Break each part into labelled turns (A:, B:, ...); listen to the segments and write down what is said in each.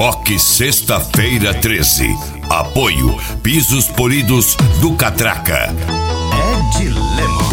A: Rock Sexta-feira 13. Apoio Pisos Polidos do Catraca.
B: Ed Lemon.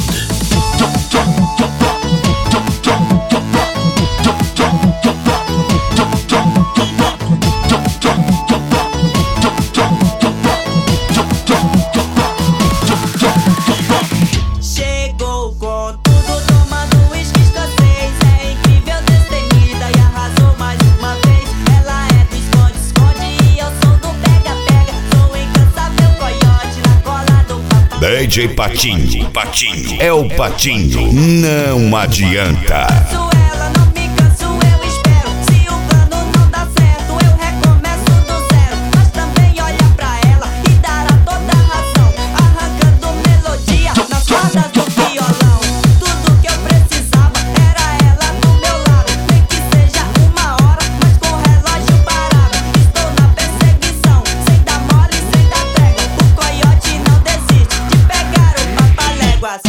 C: Chegou com tudo, tomando uísque escocês. É incrível, destemida e arrasou mais uma vez. Ela é do esconde-esconde e eu sou do pega-pega. Sou incansável coiote na cola do papai.
A: DJ Patinho, é o Patinho, não adianta.
C: Ela não me canso, eu espero. Se o plano não dá certo, eu recomeço do zero. Mas também olha pra ela e dará toda a razão, arrancando melodia nas cordas do violão. Tudo que eu precisava era ela do meu lado. Nem que seja uma hora, mas com o relógio parado. Estou na perseguição, sem dar mole, sem dar trégua. O coiote não desiste de pegar o papaléguas.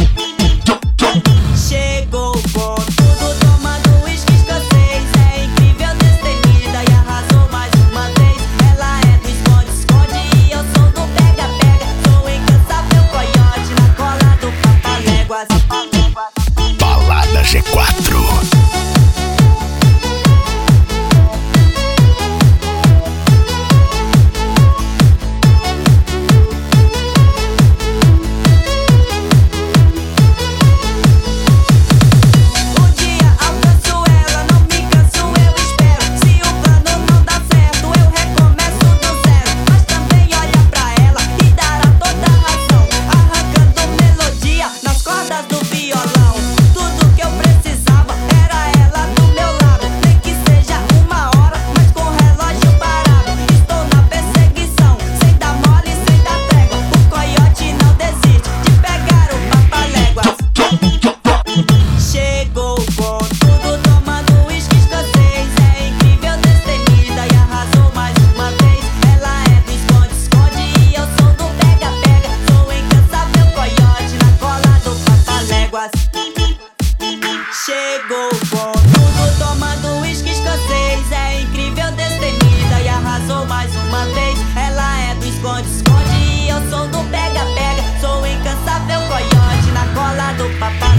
C: Chegou com tudo, tomando uísque escocês. É incrível, destemida e arrasou mais uma vez. Ela é do esconde-esconde e eu sou do pega-pega. Sou incansável coiote na cola do papaléguas.
A: Balada G4.
C: Um dia alcanço ela, não me canso, eu espero. Se o plano não dá certo, eu recomeço do zero. Mas também olha pra ela e dará toda a razão, arrancando melodia nas cordas do violão. Tudo que eu precisava era ela do meu lado. Nem que seja uma hora, mas com o relógio parado. Estou na perseguição, sem dar mole, sem dar trégua. O coiote não desiste de pegar o papaléguas. Chegou com tudo, tomando uísque escocês. É incrível, destemida e arrasou mais uma vez. Ela é do esconde-esconde e eu sou do pega-pega. Sou incansável coiote na cola do papaléguas. Chegou com tudo, tomando uísque escocês. É incrível, destemida e arrasou mais uma vez. Ela é do esconde-esconde e eu sou do pega-pega. Sou incansável coiote na cola do papai.